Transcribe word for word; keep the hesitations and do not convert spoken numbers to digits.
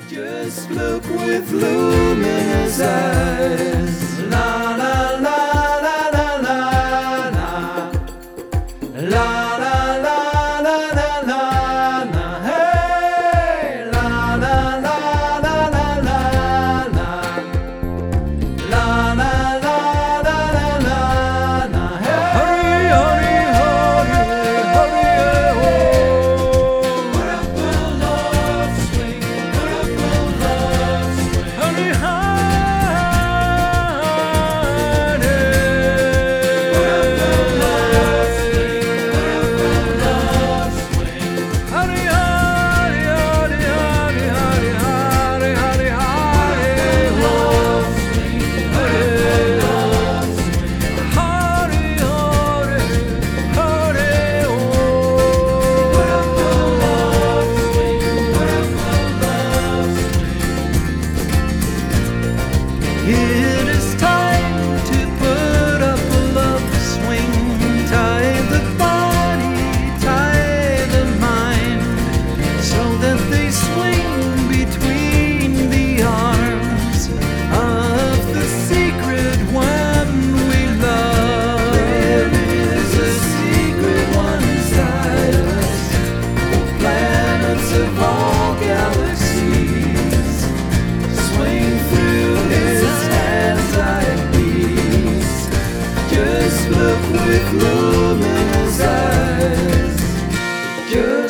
Just look with luminous eyes. La la la la la la la. La la la la la la la. Hey, la la la la la la la. La la la la la la la. Hey, hurry, hurry, hurry, hurry, oh. Put up the love swing, put up the love swing. Hurry, hurry, put up the love swing, put up the love swing. Hurry, hurry, hurry, hurry, hurry, hurry, hurry, hurry, love swing, hurry, love swing. Hurry, hurry, hurry, oh. Put up the love swing, put up the love swing. It is time to put up a love swing. Tie the body, tie the mind, so that they swing between the arms of the secret one we love. There is a secret one inside us, the planets of all galaxies swing through his hands like bees. Just look with luminous eyes. Just